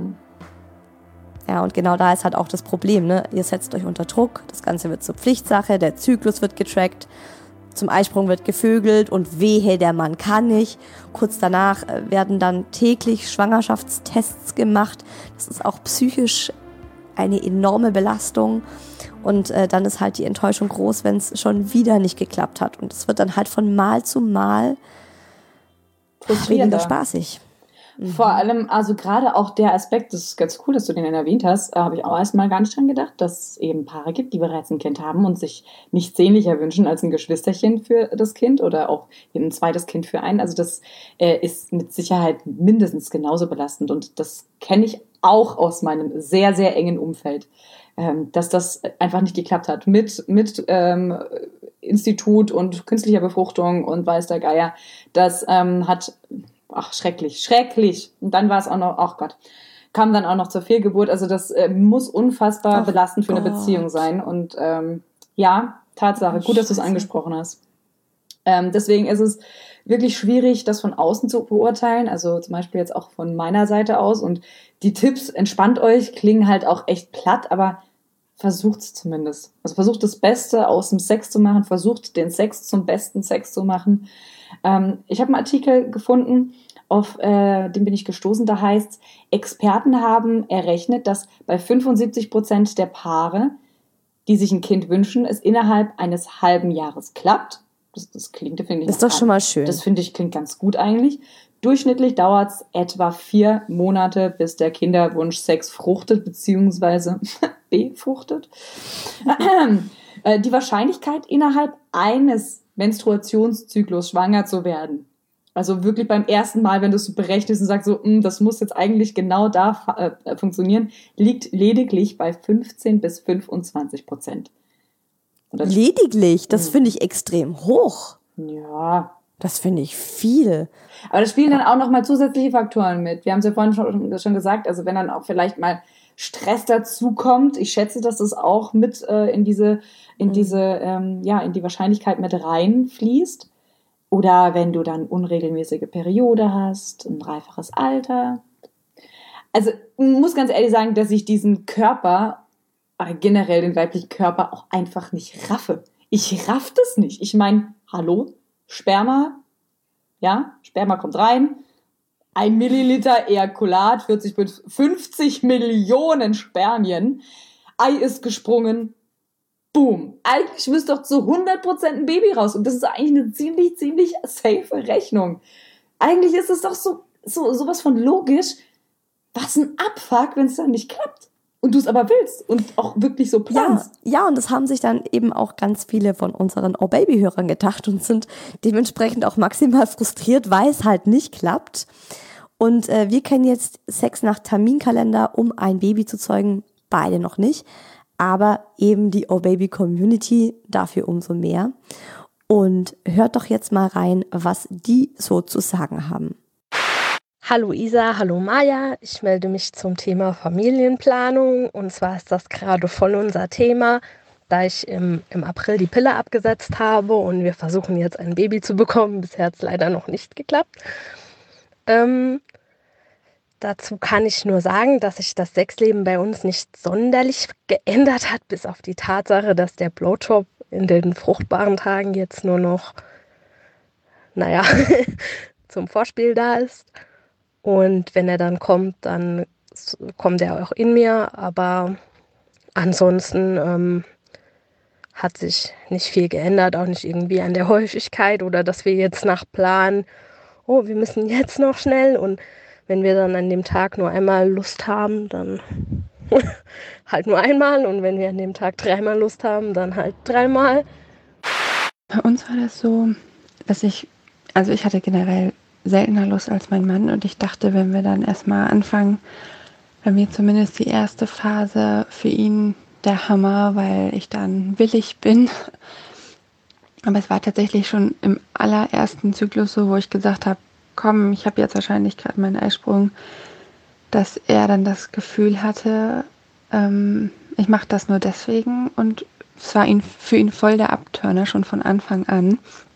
Speaker 2: Ja, und genau da ist halt auch das Problem, ne? Ihr setzt euch unter Druck, das Ganze wird zur Pflichtsache, der Zyklus wird getrackt, zum Eisprung wird gevögelt und wehe, der Mann kann nicht. Kurz danach äh, werden dann täglich Schwangerschaftstests gemacht. Das ist auch psychisch eine enorme Belastung. Und äh, dann ist halt die Enttäuschung groß, wenn es schon wieder nicht geklappt hat. Und es wird dann halt von Mal zu Mal weniger
Speaker 3: Frustrierender.
Speaker 2: spaßig.
Speaker 3: Vor allem, also gerade auch der Aspekt, das ist ganz cool, dass du den erwähnt hast, äh, habe ich auch erstmal gar nicht dran gedacht, dass es eben Paare gibt, die bereits ein Kind haben und sich nichts sehnlicher wünschen als ein Geschwisterchen für das Kind oder auch eben ein zweites Kind für einen. Also das äh, ist mit Sicherheit mindestens genauso belastend und das kenne ich auch aus meinem sehr, sehr engen Umfeld, ähm, dass das einfach nicht geklappt hat mit, mit ähm, Institut und künstlicher Befruchtung und weiß der Geier. Das ähm, hat... Ach, schrecklich, schrecklich. Und dann war es auch noch, ach Gott, kam dann auch noch zur Fehlgeburt. Also das äh, muss unfassbar
Speaker 2: Ach
Speaker 3: belastend für eine
Speaker 2: Gott.
Speaker 3: Beziehung sein. Und ähm, ja, Tatsache, gut, dass du es
Speaker 2: Scheiße.
Speaker 3: angesprochen hast. Ähm, deswegen ist es wirklich schwierig, das von außen zu beurteilen. Also zum Beispiel jetzt auch von meiner Seite aus. Und die Tipps, entspannt euch, klingen halt auch echt platt, aber versucht es zumindest. Also versucht das Beste aus dem Sex zu machen, versucht den Sex zum besten Sex zu machen. Ähm, ich habe einen Artikel gefunden, auf äh, den bin ich gestoßen, da heißt, Experten haben errechnet, dass bei fünfundsiebzig Prozent der Paare, die sich ein Kind wünschen, es innerhalb eines halben Jahres klappt. Das, das klingt, finde ich,
Speaker 2: Ist doch schon mal schön.
Speaker 3: Das finde ich klingt ganz gut eigentlich. Durchschnittlich dauert es etwa vier Monate, bis der Kinderwunsch Sex fruchtet, beziehungsweise befruchtet. Die Wahrscheinlichkeit, innerhalb eines Menstruationszyklus schwanger zu werden, also wirklich beim ersten Mal, wenn du es berechnest und sagst, so, das muss jetzt eigentlich genau da äh, funktionieren, liegt lediglich bei fünfzehn bis fünfundzwanzig Prozent. Und das,
Speaker 2: Lediglich, das finde ich extrem hoch.
Speaker 3: ja,
Speaker 2: Das finde ich viel.
Speaker 3: aber da spielen dann auch noch mal zusätzliche Faktoren mit. Wir haben es ja vorhin schon, schon gesagt, also wenn dann auch vielleicht mal Stress dazu kommt. Ich schätze, dass das auch mit äh, in diese, in
Speaker 2: Mhm.
Speaker 3: diese, ähm, ja, in die Wahrscheinlichkeit mit reinfließt. Oder wenn du dann unregelmäßige Periode hast, ein dreifaches Alter. Also ich muss ganz ehrlich sagen, dass ich diesen Körper, äh, generell den weiblichen Körper, auch einfach nicht raffe. Ich raff das nicht. Ich meine, hallo, Sperma, ja, Sperma kommt rein, ein Milliliter Ejakulat führt sich mit fünfzig Millionen Spermien, Ei ist gesprungen, boom. Eigentlich müsste doch zu hundert Prozent ein Baby raus und das ist eigentlich eine ziemlich, ziemlich safe Rechnung. Eigentlich ist es doch so, so sowas von logisch. Was ein Abfuck, wenn es dann nicht klappt. Und du es aber willst und auch wirklich so
Speaker 2: Ja,
Speaker 3: planst.
Speaker 2: ja, und das haben sich dann eben auch ganz viele von unseren Oh-Baby-Hörern gedacht und sind dementsprechend auch maximal frustriert, weil es halt nicht klappt. Und äh, wir kennen jetzt Sex nach Terminkalender, um ein Baby zu zeugen, beide noch nicht. Aber eben die Oh-Baby-Community dafür umso mehr. Und hört doch jetzt mal rein, was die so zu sagen haben.
Speaker 4: Hallo Isa, hallo Maja, ich melde mich zum Thema Familienplanung und zwar ist das gerade voll unser Thema, da ich im, im April die Pille abgesetzt habe und wir versuchen jetzt ein Baby zu bekommen. Bisher hat es leider noch nicht geklappt. Ähm, dazu kann ich nur sagen, dass sich das Sexleben bei uns nicht sonderlich geändert hat, bis auf die Tatsache, dass der Blowjob in den fruchtbaren Tagen jetzt nur noch, naja, zum Vorspiel da ist. Und wenn er dann kommt, dann kommt er auch in mir. Aber ansonsten ähm, hat sich nicht viel geändert, auch nicht irgendwie an der Häufigkeit oder dass wir jetzt nach Plan, oh, wir müssen jetzt noch schnell. Und wenn wir dann an dem Tag nur einmal Lust haben, dann halt nur einmal. Und wenn wir an dem Tag dreimal Lust haben, dann halt dreimal.
Speaker 5: Bei uns war das so, dass ich, also ich hatte generell seltener Lust als mein Mann und ich dachte, wenn wir dann erstmal anfangen, bei mir zumindest die erste Phase für ihn der Hammer, weil ich dann willig bin. Aber es war tatsächlich schon im allerersten Zyklus so, wo ich gesagt habe, komm, ich habe jetzt wahrscheinlich gerade meinen Eisprung, dass er dann das Gefühl hatte, ähm, ich mache das nur deswegen und es war ihn, für ihn voll der Abturner schon von Anfang an.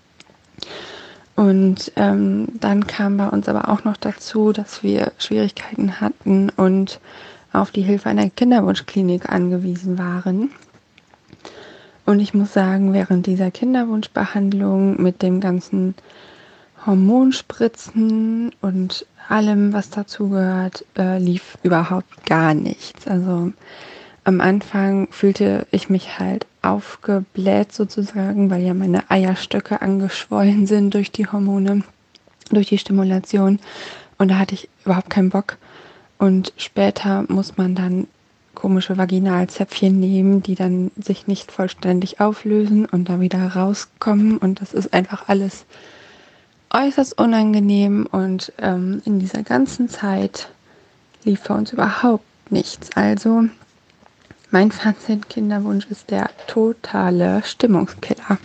Speaker 5: Und ähm, dann kam bei uns aber auch noch dazu, dass wir Schwierigkeiten hatten und auf die Hilfe einer Kinderwunschklinik angewiesen waren. Und ich muss sagen, während dieser Kinderwunschbehandlung mit dem ganzen Hormonspritzen und allem, was dazugehört, äh, lief überhaupt gar nichts. Also am Anfang fühlte ich mich halt aufgebläht sozusagen, weil ja meine Eierstöcke angeschwollen sind durch die Hormone, durch die Stimulation. Und da hatte ich überhaupt keinen Bock. Und später muss man dann komische Vaginalzäpfchen nehmen, die dann sich nicht vollständig auflösen und da wieder rauskommen. Und das ist einfach alles äußerst unangenehm. Und ähm, in dieser ganzen Zeit lief für uns überhaupt nichts. Also mein Fazit, Kinderwunsch ist der totale Stimmungskiller.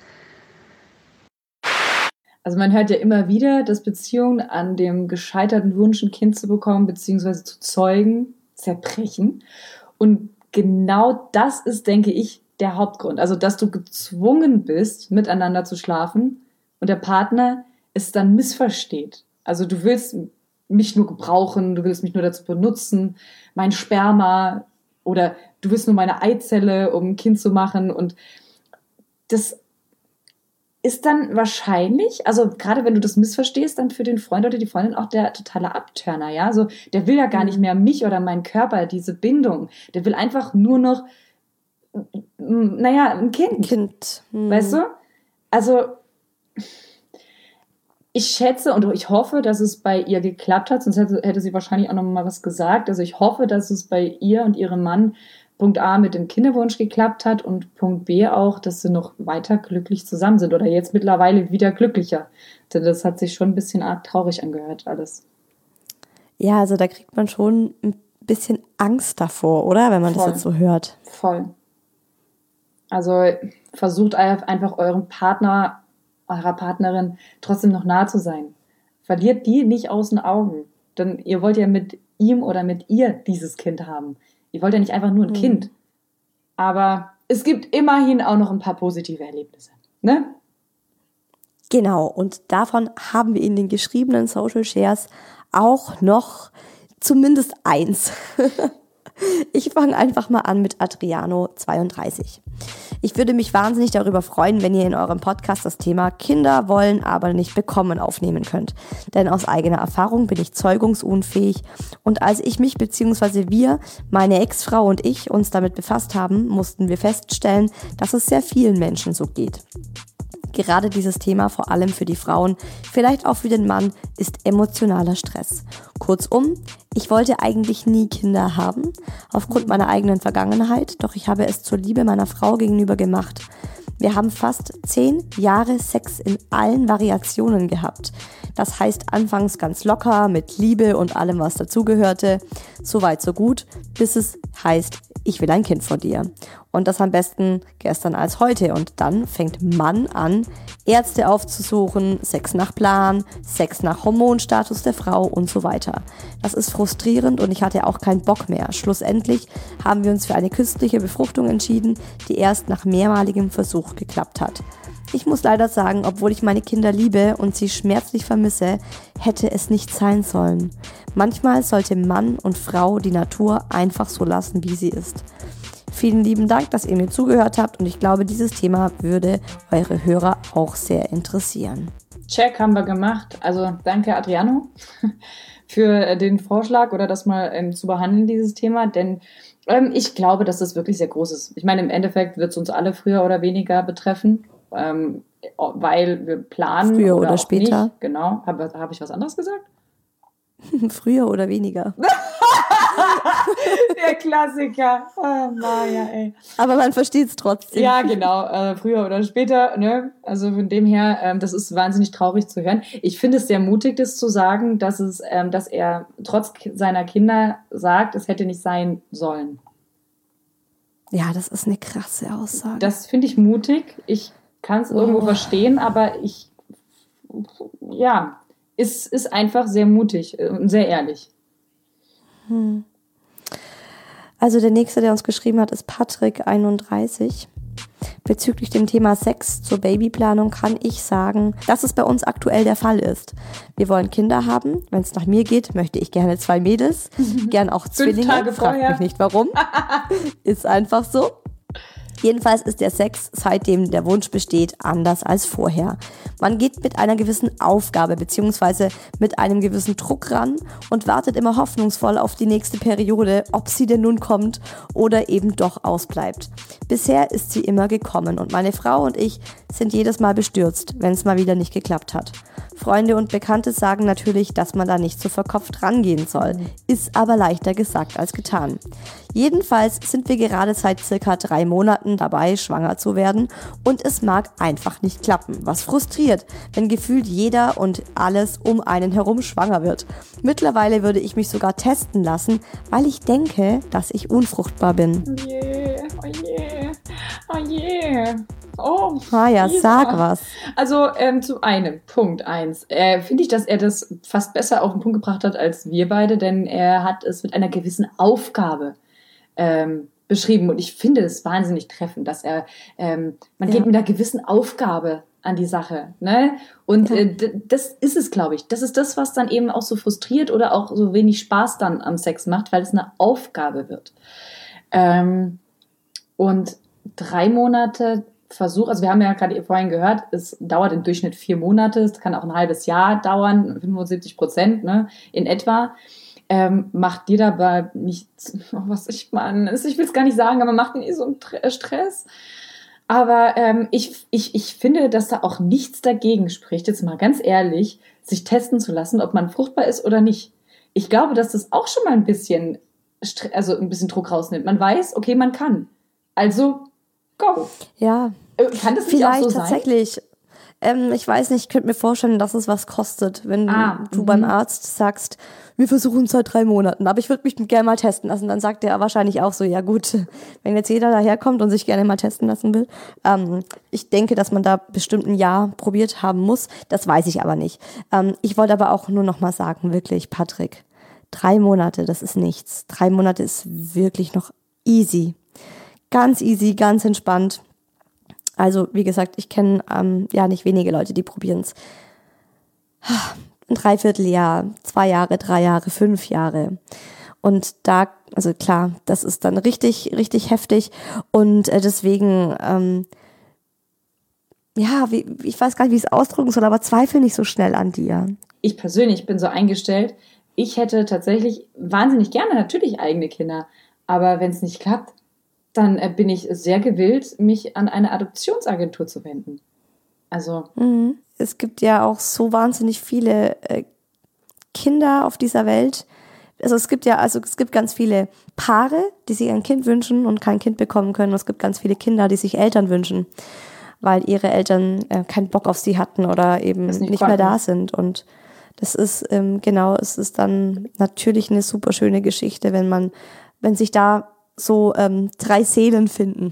Speaker 3: Also man hört ja immer wieder, dass Beziehungen an dem gescheiterten Wunsch, ein Kind zu bekommen, beziehungsweise zu zeugen, zerbrechen. Und genau das ist, denke ich, der Hauptgrund. Also, dass du gezwungen bist, miteinander zu schlafen und der Partner es dann missversteht. Also du willst mich nur gebrauchen, du willst mich nur dazu benutzen, mein Sperma oder du willst nur meine Eizelle, um ein Kind zu machen. Und das ist dann wahrscheinlich, also gerade wenn du das missverstehst, dann für den Freund oder die Freundin auch der totale Abturner, ja. Also der will ja gar nicht mehr mich oder meinen Körper, diese Bindung. Der will einfach nur noch, naja, ein Kind.
Speaker 2: Ein Kind. Hm.
Speaker 3: Weißt du? Also ich schätze und ich hoffe, dass es bei ihr geklappt hat, sonst hätte, hätte sie wahrscheinlich auch noch mal was gesagt. Also ich hoffe, dass es bei ihr und ihrem Mann Punkt A mit dem Kinderwunsch geklappt hat und Punkt B auch, dass sie noch weiter glücklich zusammen sind oder jetzt mittlerweile wieder glücklicher. Denn das hat sich schon ein bisschen arg traurig angehört alles.
Speaker 2: Ja, also da kriegt man schon ein bisschen Angst davor, oder? Wenn man
Speaker 3: Voll.
Speaker 2: das jetzt so hört.
Speaker 3: Voll. Also versucht einfach eurem Partner, eurer Partnerin trotzdem noch nah zu sein. Verliert die nicht aus den Augen. Denn ihr wollt ja mit ihm oder mit ihr dieses Kind haben. Ihr wollt ja nicht einfach nur ein mhm. Kind. Aber es gibt immerhin auch noch ein paar positive Erlebnisse, ne?
Speaker 2: Genau, und davon haben wir in den geschriebenen Social Shares auch noch zumindest eins. Ich fange einfach mal an mit Adriano zweiunddreißig. Ich würde mich wahnsinnig darüber freuen, wenn ihr in eurem Podcast das Thema Kinder wollen, aber nicht bekommen aufnehmen könnt. Denn aus eigener Erfahrung bin ich zeugungsunfähig und als ich mich bzw. wir, meine Ex-Frau und ich, uns damit befasst haben, mussten wir feststellen, dass es sehr vielen Menschen so geht. Gerade dieses Thema, vor allem für die Frauen, vielleicht auch für den Mann, ist emotionaler Stress. Kurzum, ich wollte eigentlich nie Kinder haben, aufgrund meiner eigenen Vergangenheit, doch ich habe es zur Liebe meiner Frau gegenüber gemacht. Wir haben fast zehn Jahre Sex in allen Variationen gehabt. Das heißt anfangs ganz locker, mit Liebe und allem, was dazugehörte. So weit, so gut, bis es heißt, ich will ein Kind von dir. Und das am besten gestern als heute. Und dann fängt Mann an, Ärzte aufzusuchen, Sex nach Plan, Sex nach Hormonstatus der Frau und so weiter. Das ist frustrierend und ich hatte auch keinen Bock mehr. Schlussendlich haben wir uns für eine künstliche Befruchtung entschieden, die erst nach mehrmaligem Versuch geklappt hat. Ich muss leider sagen, obwohl ich meine Kinder liebe und sie schmerzlich vermisse, hätte es nicht sein sollen. Manchmal sollte Mann und Frau die Natur einfach so lassen, wie sie ist. Vielen lieben Dank, dass ihr mir zugehört habt und ich glaube, dieses Thema würde eure Hörer auch sehr interessieren.
Speaker 3: Check haben wir gemacht. Also danke Adriano für den Vorschlag oder das mal ähm, zu behandeln, dieses Thema, denn ähm, ich glaube, dass das wirklich sehr groß ist. Ich meine, im Endeffekt wird es uns alle früher oder weniger betreffen, ähm, weil wir planen
Speaker 2: früher
Speaker 3: oder,
Speaker 2: oder
Speaker 3: auch
Speaker 2: später.
Speaker 3: Nicht. Genau. Habe hab ich was anderes gesagt?
Speaker 2: Früher oder weniger.
Speaker 3: Der Klassiker. Oh, Maja, ey.
Speaker 2: Aber man versteht es trotzdem.
Speaker 3: Ja, genau. Äh, früher oder später. Ne? Also von dem her, ähm, das ist wahnsinnig traurig zu hören. Ich finde es sehr mutig, das zu sagen, dass, es, ähm, dass er trotz seiner Kinder sagt, es hätte nicht sein sollen.
Speaker 2: Ja, das ist eine krasse Aussage.
Speaker 3: Das finde ich mutig. Ich kann es oh. irgendwo verstehen, aber ich, ja, ist, ist einfach sehr mutig und sehr ehrlich.
Speaker 2: Hm. Also der nächste, der uns geschrieben hat, ist Patrick einunddreißig. Bezüglich dem Thema Sex zur Babyplanung kann ich sagen, dass es bei uns aktuell der Fall ist. Wir wollen Kinder haben. Wenn es nach mir geht, möchte ich gerne zwei Mädels, gern auch Zwillinge.
Speaker 3: Fünf Tage
Speaker 2: Fragt
Speaker 3: vorher.
Speaker 2: mich nicht warum. Ist einfach so. Jedenfalls ist der Sex, seitdem der Wunsch besteht, anders als vorher. Man geht mit einer gewissen Aufgabe bzw. mit einem gewissen Druck ran und wartet immer hoffnungsvoll auf die nächste Periode, ob sie denn nun kommt oder eben doch ausbleibt. Bisher ist sie immer gekommen und meine Frau und ich sind jedes Mal bestürzt, wenn es mal wieder nicht geklappt hat. Freunde und Bekannte sagen natürlich, dass man da nicht so verkopft rangehen soll, ist aber leichter gesagt als getan. Jedenfalls sind wir gerade seit circa drei Monaten dabei, schwanger zu werden und es mag einfach nicht klappen, was frustriert, wenn gefühlt jeder und alles um einen herum schwanger wird. Mittlerweile würde ich mich sogar testen lassen, weil ich denke, dass ich unfruchtbar bin.
Speaker 3: Oh je, oh je, oh je. Oh,
Speaker 2: ah ja, Isa. Sag was.
Speaker 3: Also ähm, zu einem, Punkt eins. Äh, finde ich, dass er das fast besser auf den Punkt gebracht hat als wir beide, denn er hat es mit einer gewissen Aufgabe ähm, beschrieben und ich finde es wahnsinnig treffend, dass er, ähm, man ja. geht mit einer gewissen Aufgabe an die Sache, ne? Und ja. äh, d- das ist es, glaube ich. Das ist das, was dann eben auch so frustriert oder auch so wenig Spaß dann am Sex macht, weil es eine Aufgabe wird. Ähm, und drei Monate Versuch, also wir haben ja gerade vorhin gehört, es dauert im Durchschnitt vier Monate, es kann auch ein halbes Jahr dauern, fünfundsiebzig Prozent, ne, in etwa. Ähm, macht dir dabei nicht, oh, was ich meine, ich will es gar nicht sagen, aber macht mir so einen Stress. Aber ähm, ich, ich, ich finde, dass da auch nichts dagegen spricht, jetzt mal ganz ehrlich, sich testen zu lassen, ob man fruchtbar ist oder nicht. Ich glaube, dass das auch schon mal ein bisschen, also ein bisschen Druck rausnimmt. Man weiß, okay, man kann. Also go.
Speaker 2: Ja.
Speaker 3: Kann das nicht
Speaker 2: vielleicht
Speaker 3: auch so
Speaker 2: tatsächlich.
Speaker 3: sein?
Speaker 2: Ähm, ich weiß nicht, ich könnte mir vorstellen, dass es was kostet, wenn
Speaker 3: ah,
Speaker 2: du
Speaker 3: m-
Speaker 2: beim Arzt sagst, wir versuchen es seit drei Monaten, aber ich würde mich gerne mal testen lassen. Dann sagt er wahrscheinlich auch so, ja gut, wenn jetzt jeder daherkommt und sich gerne mal testen lassen will. Ähm, ich denke, dass man da bestimmt ein Jahr probiert haben muss. Das weiß ich aber nicht. Ähm, ich wollte aber auch nur noch mal sagen, wirklich, Patrick, Drei Monate, das ist nichts. Drei Monate ist wirklich noch easy. Ganz easy, ganz entspannt. Also, wie gesagt, ich kenne ähm, ja nicht wenige Leute, die probieren es. Ein Dreivierteljahr, zwei Jahre, drei Jahre, fünf Jahre. Und da, also klar, das ist dann richtig, richtig heftig. Und äh, deswegen, ähm, ja, wie, ich weiß gar nicht, wie ich es ausdrücken soll, aber zweifel nicht so schnell an dir.
Speaker 3: Ich persönlich bin so eingestellt, ich hätte tatsächlich wahnsinnig gerne natürlich eigene Kinder. Aber wenn es nicht klappt, dann äh, bin ich sehr gewillt, mich an eine Adoptionsagentur zu wenden. Also.
Speaker 2: Mhm. Es gibt ja auch so wahnsinnig viele äh, Kinder auf dieser Welt. Also es gibt ja, also es gibt ganz viele Paare, die sich ein Kind wünschen und kein Kind bekommen können. Und es gibt ganz viele Kinder, die sich Eltern wünschen, weil ihre Eltern äh, keinen Bock auf sie hatten oder eben nicht, nicht mehr da sind. Und das ist, ähm, genau, es ist dann natürlich eine super schöne Geschichte, wenn man, wenn sich da so ähm, drei Seelen finden.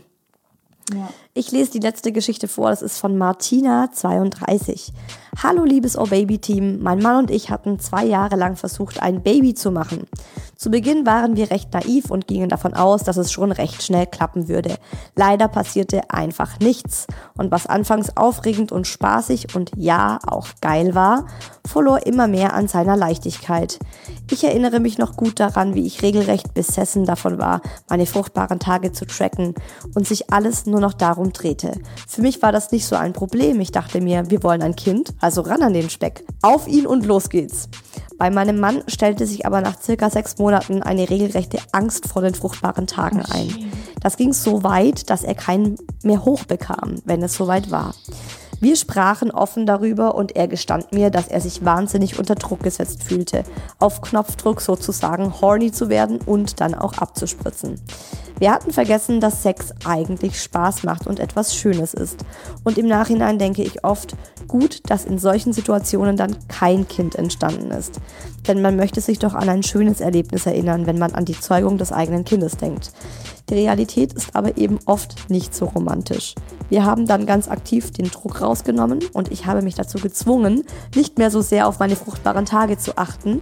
Speaker 3: Ja.
Speaker 2: Ich lese die letzte Geschichte vor, das ist von Martina, zweiunddreißig. Hallo liebes Oh-Baby-Team, mein Mann und ich hatten zwei Jahre lang versucht, ein Baby zu machen. Zu Beginn waren wir recht naiv und gingen davon aus, dass es schon recht schnell klappen würde. Leider passierte einfach nichts. Und was anfangs aufregend und spaßig und ja, auch geil war, verlor immer mehr an seiner Leichtigkeit. Ich erinnere mich noch gut daran, wie ich regelrecht besessen davon war, meine fruchtbaren Tage zu tracken und sich alles nur noch darum drehte. Für mich war das nicht so ein Problem. Ich dachte mir, wir wollen ein Kind, also ran an den Speck. Auf ihn und los geht's. Bei meinem Mann stellte sich aber nach circa sechs Monaten eine regelrechte Angst vor den fruchtbaren Tagen ein. Das ging so weit, dass er keinen mehr hochbekam, wenn es soweit war. Wir sprachen offen darüber und er gestand mir, dass er sich wahnsinnig unter Druck gesetzt fühlte, auf Knopfdruck sozusagen horny zu werden und dann auch abzuspritzen. Wir hatten vergessen, dass Sex eigentlich Spaß macht und etwas Schönes ist. Und im Nachhinein denke ich oft, gut, dass in solchen Situationen dann kein Kind entstanden ist. Denn man möchte sich doch an ein schönes Erlebnis erinnern, wenn man an die Zeugung des eigenen Kindes denkt. Die Realität ist aber eben oft nicht so romantisch. Wir haben dann ganz aktiv den Druck rausgenommen und ich habe mich dazu gezwungen, nicht mehr so sehr auf meine fruchtbaren Tage zu achten,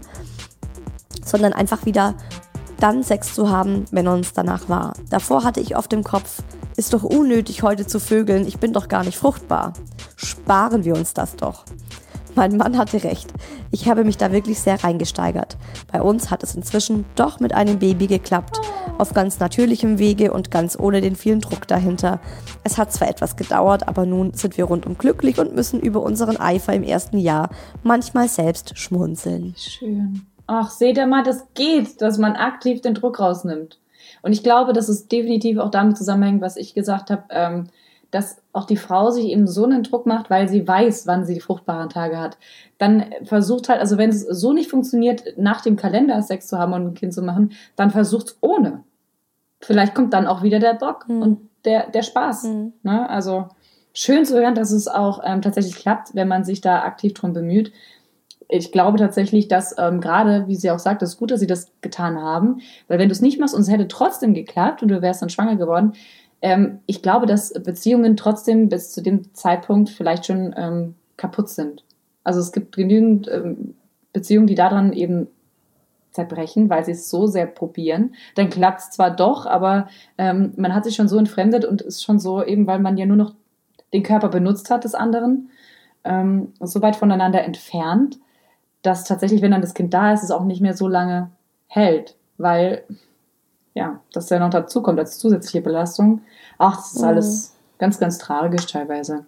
Speaker 2: sondern einfach wieder dann Sex zu haben, wenn uns danach war. Davor hatte ich oft im Kopf, ist doch unnötig heute zu vögeln, ich bin doch gar nicht fruchtbar. Sparen wir uns das doch. Mein Mann hatte recht. Ich habe mich da wirklich sehr reingesteigert. Bei uns hat es inzwischen doch mit einem Baby geklappt. Auf ganz natürlichem Wege und ganz ohne den vielen Druck dahinter. Es hat zwar etwas gedauert, aber nun sind wir rundum glücklich und müssen über unseren Eifer im ersten Jahr manchmal selbst schmunzeln.
Speaker 3: Schön. Ach, seht ihr mal, das geht, dass man aktiv den Druck rausnimmt. Und ich glaube, dass es definitiv auch damit zusammenhängt, was ich gesagt habe, ähm, dass auch die Frau sich eben so einen Druck macht, weil sie weiß, wann sie die fruchtbaren Tage hat. Dann versucht halt, also wenn es so nicht funktioniert, nach dem Kalender Sex zu haben und ein Kind zu machen, dann versucht es ohne. Vielleicht kommt dann auch wieder der Bock mhm. und der, der Spaß. Mhm. Ne? Also schön zu hören, dass es auch ähm, tatsächlich klappt, wenn man sich da aktiv drum bemüht. Ich glaube tatsächlich, dass ähm, gerade, wie sie auch sagt, es ist gut, dass sie das getan haben, weil wenn du es nicht machst und es hätte trotzdem geklappt und du wärst dann schwanger geworden, ähm, ich glaube, dass Beziehungen trotzdem bis zu dem Zeitpunkt vielleicht schon ähm, kaputt sind. Also es gibt genügend ähm, Beziehungen, die daran eben zerbrechen, weil sie es so sehr probieren. Dann klappt es zwar doch, aber ähm, man hat sich schon so entfremdet und ist schon so, eben weil man ja nur noch den Körper benutzt hat des anderen, ähm, so weit voneinander entfernt, dass tatsächlich, wenn dann das Kind da ist, es auch nicht mehr so lange hält, weil ja, das ja noch dazu kommt als zusätzliche Belastung. Ach, das ist mhm. alles ganz, ganz tragisch teilweise.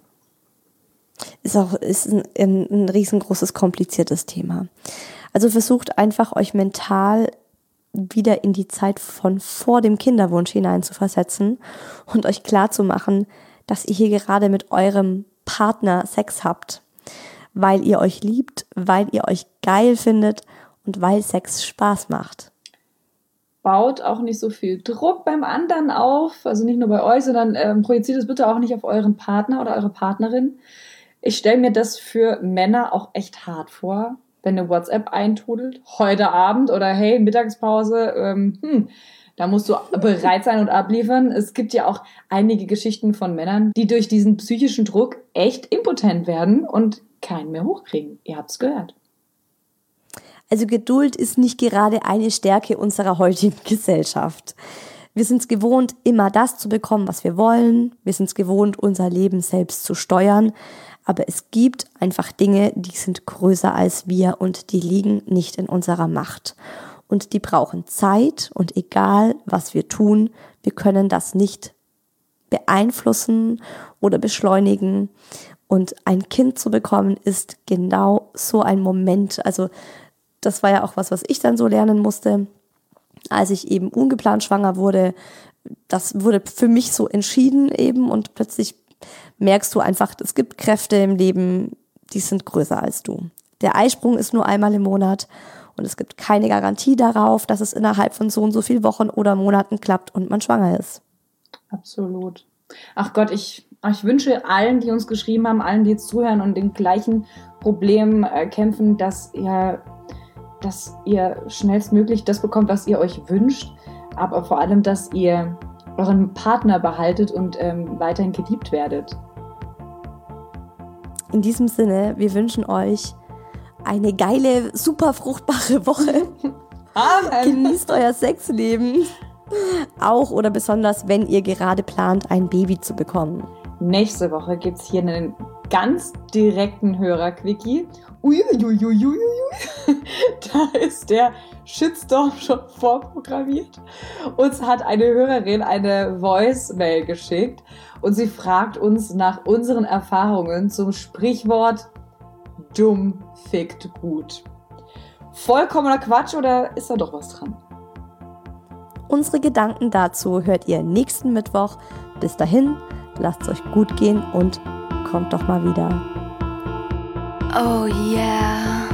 Speaker 2: Ist auch ist ein, ein, ein riesengroßes, kompliziertes Thema. Also versucht einfach, euch mental wieder in die Zeit von vor dem Kinderwunsch hinein zu versetzen und euch klar zu machen, dass ihr hier gerade mit eurem Partner Sex habt, weil ihr euch liebt, weil ihr euch geil findet und weil Sex Spaß macht.
Speaker 3: Baut auch nicht so viel Druck beim anderen auf, also nicht nur bei euch, sondern ähm, projiziert es bitte auch nicht auf euren Partner oder eure Partnerin. Ich stelle mir das für Männer auch echt hart vor, wenn eine WhatsApp eintrudelt, heute Abend oder hey, Mittagspause, ähm, hm, da musst du bereit sein und abliefern. Es gibt ja auch einige Geschichten von Männern, die durch diesen psychischen Druck echt impotent werden und keinen mehr hochkriegen. Ihr habt's gehört.
Speaker 2: Also Geduld ist nicht gerade eine Stärke unserer heutigen Gesellschaft. Wir sind es gewohnt, immer das zu bekommen, was wir wollen. Wir sind es gewohnt, unser Leben selbst zu steuern. Aber es gibt einfach Dinge, die sind größer als wir und die liegen nicht in unserer Macht. Und die brauchen Zeit und egal, was wir tun, wir können das nicht beeinflussen oder beschleunigen. Und ein Kind zu bekommen ist genau so ein Moment. Also das war ja auch was, was ich dann so lernen musste, als ich eben ungeplant schwanger wurde. Das wurde für mich so entschieden eben und plötzlich merkst du einfach, es gibt Kräfte im Leben, die sind größer als du. Der Eisprung ist nur einmal im Monat und es gibt keine Garantie darauf, dass es innerhalb von so und so vielen Wochen oder Monaten klappt und man schwanger ist.
Speaker 3: Absolut. Ach Gott, ich, ich wünsche allen, die uns geschrieben haben, allen, die jetzt zuhören und den gleichen Problemen äh, kämpfen, dass ihr, dass ihr schnellstmöglich das bekommt, was ihr euch wünscht, aber vor allem, dass ihr euren Partner behaltet und ähm, weiterhin geliebt werdet.
Speaker 2: In diesem Sinne, wir wünschen euch eine geile, super fruchtbare Woche.
Speaker 3: Amen.
Speaker 2: Genießt euer Sexleben. Auch oder besonders, wenn ihr gerade plant, ein Baby zu bekommen.
Speaker 3: Nächste Woche gibt es hier einen ganz direkten Hörer-Quickie. Uiuiuiuiui. Da ist der Shitstorm schon vorprogrammiert. Uns hat eine Hörerin eine Voice-Mail geschickt und sie fragt uns nach unseren Erfahrungen zum Sprichwort dumm fickt gut. Vollkommener Quatsch oder ist da doch was dran?
Speaker 2: Unsere Gedanken dazu hört ihr nächsten Mittwoch. Bis dahin, lasst es euch gut gehen und kommt doch mal wieder.
Speaker 6: Oh yeah.